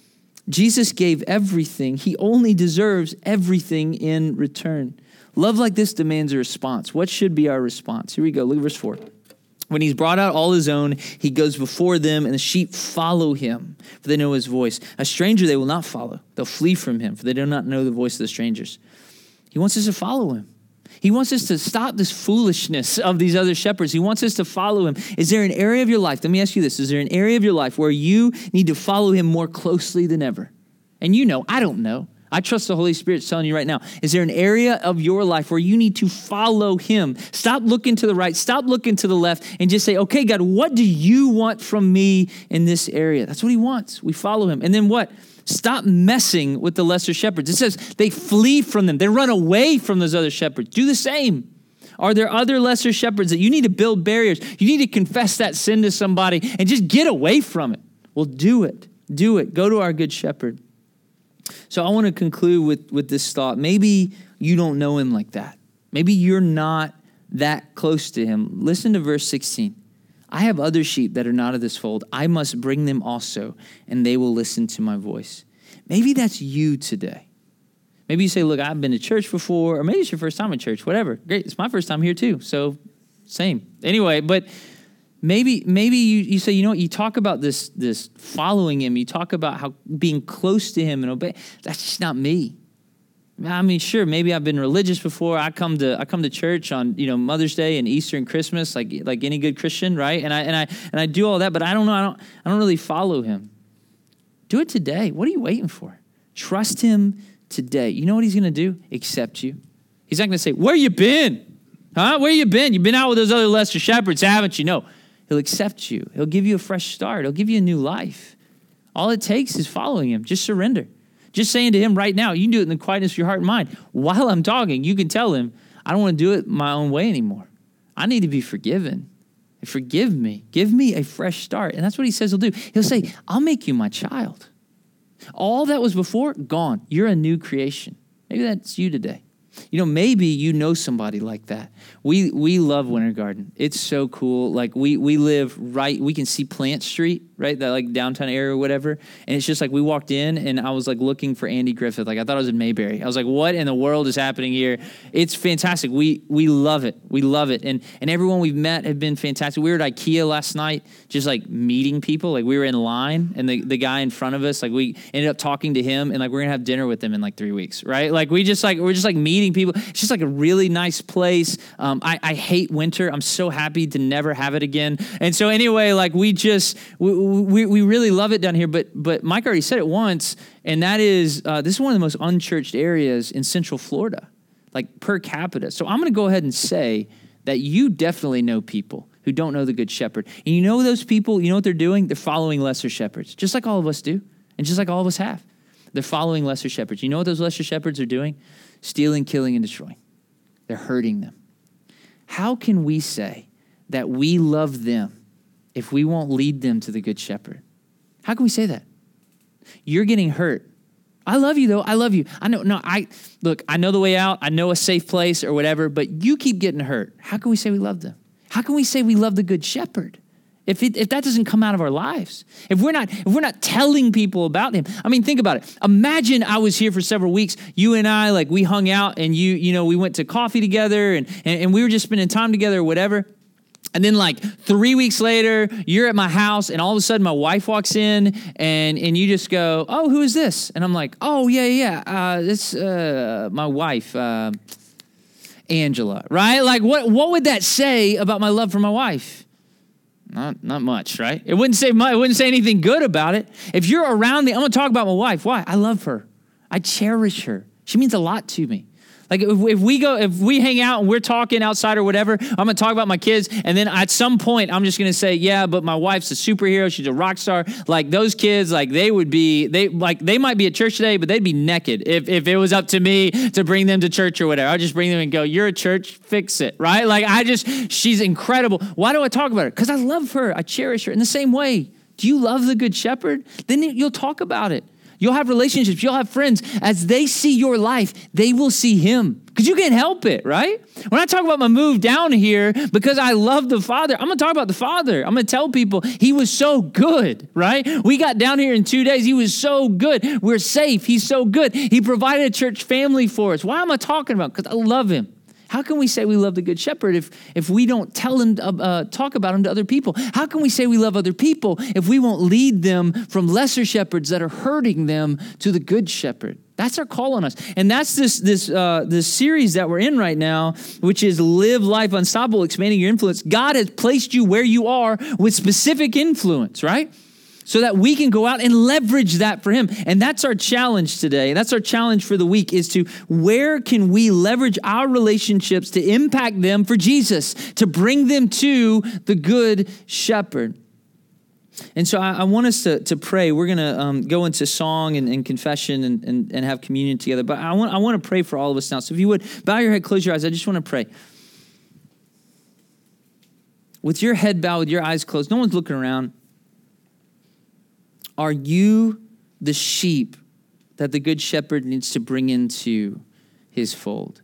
Jesus gave everything. He only deserves everything in return. Love like this demands a response. What should be our response? Here we go. Look at verse four. When he's brought out all his own, he goes before them, and the sheep follow him, for they know his voice. A stranger they will not follow. They'll flee from him, for they do not know the voice of the strangers. He wants us to follow him. He wants us to stop this foolishness of these other shepherds. He wants us to follow him. Is there an area of your life? Let me ask you this. Is there an area of your life where you need to follow him more closely than ever? And you know, I don't know. I trust the Holy Spirit's telling you right now. Is there an area of your life where you need to follow him? Stop looking to the right. Stop looking to the left and just say, okay, God, what do you want from me in this area? That's what he wants. We follow him. And then what? Stop messing with the lesser shepherds. It says they flee from them. They run away from those other shepherds. Do the same. Are there other lesser shepherds that you need to build barriers? You need to confess that sin to somebody and just get away from it. Well, do it. Do it. Go to our good shepherd. So I want to conclude with, with this thought. Maybe you don't know him like that. Maybe you're not that close to him. Listen to verse sixteen. I have other sheep that are not of this fold. I must bring them also, and they will listen to my voice. Maybe that's you today. Maybe you say, look, I've been to church before, or maybe it's your first time in church, whatever. Great, it's my first time here too, so same. Anyway, but maybe maybe you, you say, you know what, you talk about this, this following him, you talk about how being close to him and obey. That's just not me. I mean, sure, maybe I've been religious before. I come to I come to church on, you know, Mother's Day and Easter and Christmas, like like any good Christian, right? And I and I and I do all that, but I don't know, I don't I don't really follow him. Do it today. What are you waiting for? Trust him today. You know what he's gonna do? Accept you. He's not gonna say, where you been? Huh? Where you been? You've been out with those other lesser shepherds, haven't you? No. He'll accept you. He'll give you a fresh start. He'll give you a new life. All it takes is following him. Just surrender. Just saying to him right now, you can do it in the quietness of your heart and mind. While I'm talking, you can tell him, I don't want to do it my own way anymore. I need to be forgiven. Forgive me. Give me a fresh start. And that's what he says he'll do. He'll say, I'll make you my child. All that was before, gone. You're a new creation. Maybe that's you today. You know, maybe you know somebody like that. We we love Winter Garden. It's so cool. Like we we live right, we can see Plant Street, right? That like downtown area or whatever. And it's just like we walked in and I was like looking for Andy Griffith. Like I thought I was in Mayberry. I was like, what in the world is happening here? It's fantastic. We we love it. We love it. And and everyone we've met have been fantastic. We were at IKEA last night, just like meeting people. Like we were in line and the, the guy in front of us, like we ended up talking to him and like we're gonna have dinner with him in like three weeks, right? Like we just like we're just like meeting people. It's just like a really nice place. Um, I, I hate winter. I'm so happy to never have it again. And so anyway, like we just, we, we, we really love it down here. But but Mike already said it once, and that is, uh, this is one of the most unchurched areas in Central Florida, like per capita. So I'm going to go ahead and say that you definitely know people who don't know the Good Shepherd. And you know those people, you know what they're doing? They're following lesser shepherds, just like all of us do, and just like all of us have. They're following lesser shepherds. You know what those lesser shepherds are doing? Stealing, killing, and destroying. They're hurting them. How can we say that we love them if we won't lead them to the Good Shepherd? How can we say that? You're getting hurt. I love you though. I love you. I know, no, I, look, I know the way out. I know a safe place or whatever, but you keep getting hurt. How can we say we love them? How can we say we love the Good Shepherd? If it, if that doesn't come out of our lives, if we're not if we're not telling people about him, I mean, think about it. Imagine I was here for several weeks. You and I, like, we hung out, and you you know we went to coffee together, and and, and we were just spending time together or whatever. And then like three weeks later, you're at my house, and all of a sudden my wife walks in, and and you just go, "Oh, who is this?" And I'm like, "Oh yeah yeah, uh, this uh, my wife, uh, Angela." Right? Like, what what would that say about my love for my wife? Not not much, right? It wouldn't say much, it wouldn't say anything good about it. If you're around me, I'm going to talk about my wife. Why? I love her. I cherish her. She means a lot to me. Like if, if we go, if we hang out and we're talking outside or whatever, I'm going to talk about my kids. And then at some point, I'm just going to say, yeah, but my wife's a superhero. She's a rock star. Like those kids, like they would be, they like they might be at church today, but they'd be naked if, if it was up to me to bring them to church or whatever. I'll just bring them and go, you're a church, fix it, right? Like I just, she's incredible. Why do I talk about her? Because I love her. I cherish her. In the same way, do you love the Good Shepherd? Then you'll talk about it. You'll have relationships. You'll have friends. As they see your life, they will see him. Because you can't help it, right? When I talk about my move down here, because I love the Father, I'm going to talk about the Father. I'm going to tell people he was so good, right? We got down here in two days. He was so good. We're safe. He's so good. He provided a church family for us. Why am I talking about? Because I love him. How can we say we love the Good Shepherd if, if we don't tell him, uh, talk about him to other people? How can we say we love other people if we won't lead them from lesser shepherds that are hurting them to the Good Shepherd? That's our call on us. And that's this, this, uh, this series that we're in right now, which is Live Life Unstoppable, Expanding Your Influence. God has placed you where you are with specific influence, right? So that we can go out and leverage that for him. And that's our challenge today. That's our challenge for the week is to where can we leverage our relationships to impact them for Jesus, to bring them to the Good Shepherd. And so I, I want us to, to pray. We're going to um, go into song and, and confession and, and, and have communion together. But I want, I want to pray for all of us now. So if you would, bow your head, close your eyes. I just want to pray. With your head bowed, with your eyes closed, no one's looking around. Are you the sheep that the Good Shepherd needs to bring into his fold?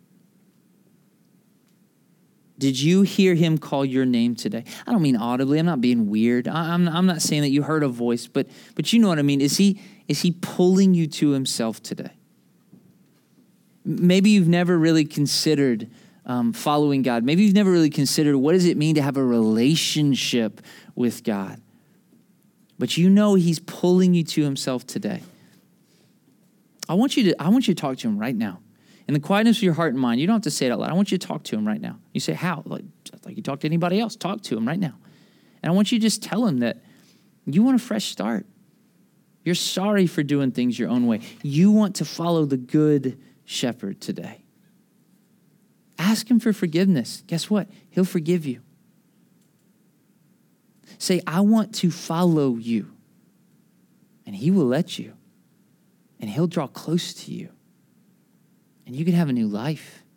Did you hear him call your name today? I don't mean audibly. I'm not being weird. I'm, I'm not saying that you heard a voice, but, but you know what I mean. Is he, is he pulling you to himself today? Maybe you've never really considered um, following God. Maybe you've never really considered what does it mean to have a relationship with God. But you know he's pulling you to himself today. I want you to, I want you to talk to him right now. In the quietness of your heart and mind, you don't have to say it out loud. I want you to talk to him right now. You say, how? Like, like you talk to anybody else. Talk to him right now. And I want you to just tell him that you want a fresh start. You're sorry for doing things your own way. You want to follow the Good Shepherd today. Ask him for forgiveness. Guess what? He'll forgive you. Say, I want to follow you. And he will let you. And he'll draw close to you. And you can have a new life.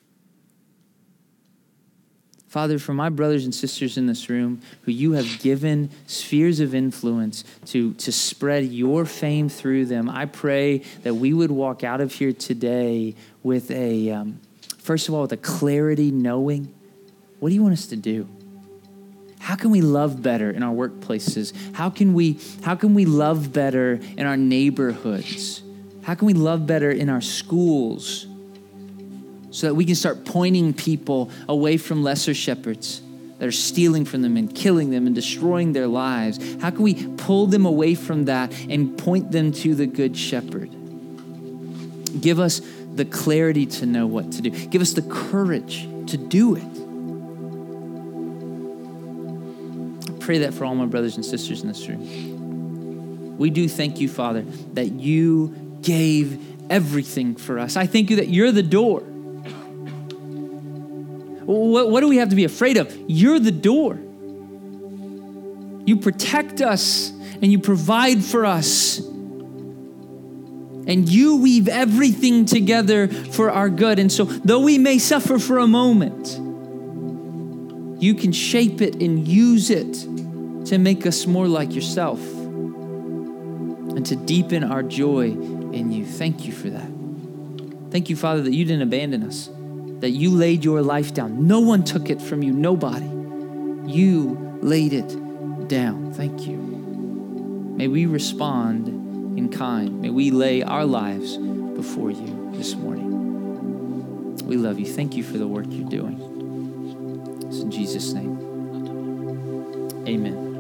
Father, for my brothers and sisters in this room who you have given spheres of influence to, to spread your fame through them, I pray that we would walk out of here today with a, um, first of all, with a clarity knowing, what do you want us to do? How can we love better in our workplaces? How can we, how can we love better in our neighborhoods? How can we love better in our schools so that we can start pointing people away from lesser shepherds that are stealing from them and killing them and destroying their lives? How can we pull them away from that and point them to the Good Shepherd? Give us the clarity to know what to do. Give us the courage to do it. Pray that for all my brothers and sisters in this room. We do thank you, Father, that you gave everything for us. I thank you that you're the door. What, what do we have to be afraid of? You're the door. You protect us and you provide for us. And you weave everything together for our good. And so though we may suffer for a moment, you can shape it and use it to make us more like yourself and to deepen our joy in you. Thank you for that. Thank you, Father, that you didn't abandon us, that you laid your life down. No one took it from you, nobody. You laid it down. Thank you. May we respond in kind. May we lay our lives before you this morning. We love you. Thank you for the work you're doing. It's in Jesus' name. Amen.